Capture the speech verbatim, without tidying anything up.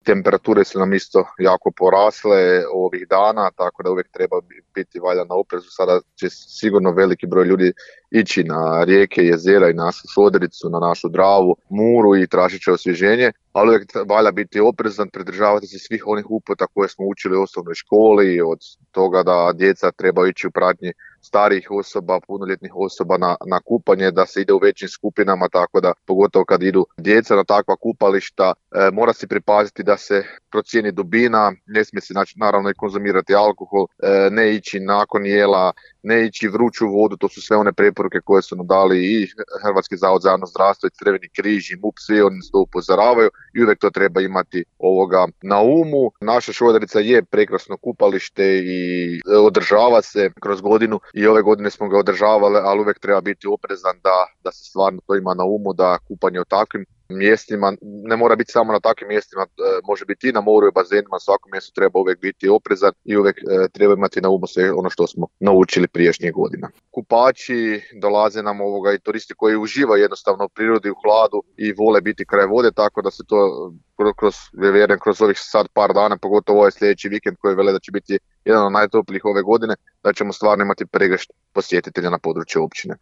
temperature su nam isto jako porasle ovih dana, tako da uvijek treba biti valjda na oprezu. Sada će sigurno veliki broj ljudi ići na rijeke, jezera i našu Šodericu, na našu Dravu, Muru i tražit će osvježenje, ali uvijek valja biti oprezan, pridržavati se svih onih uputa koje smo učili u osnovnoj školi, od toga da djeca treba ići u pratnji starijih osoba, punoljetnih osoba na, na kupanje, da se ide u većim skupinama, tako da pogotovo kad idu djeca na takva kupališta, e, mora se pripaziti da se procijeni dubina, ne smije se znači, naravno i konzumirati alkohol, e, ne ići nakon jela, ne ići vruću vodu, to su sve one preporuke koje su nam dali i Hrvatski zavod za javno zdravstvo i Crveni križ i M U P, svi oni to upozoravaju i uvijek to treba imati ovoga na umu. Naša Šoderica je prekrasno kupalište i održava se kroz godinu i ove godine smo ga održavali, ali uvijek treba biti oprezan da, da se stvarno to ima na umu, da kupanje u takvim mjestima, ne mora biti samo na takvim mjestima, može biti i na moru i bazenima, na svakom mjestu treba uvijek biti oprezan i uvijek e, treba imati na umu sve ono što smo naučili prijašnjih godina. Kupači dolaze nam ovoga i turisti koji uživaju jednostavno u prirodi, u hladu i vole biti kraj vode, tako da se to kroz, vjerujem, kroz ovih sad par dana, pogotovo ovaj sljedeći vikend koji vele da će biti jedan od najtoplijih ove godine, da ćemo stvarno imati pregršt posjetitelja na području općine.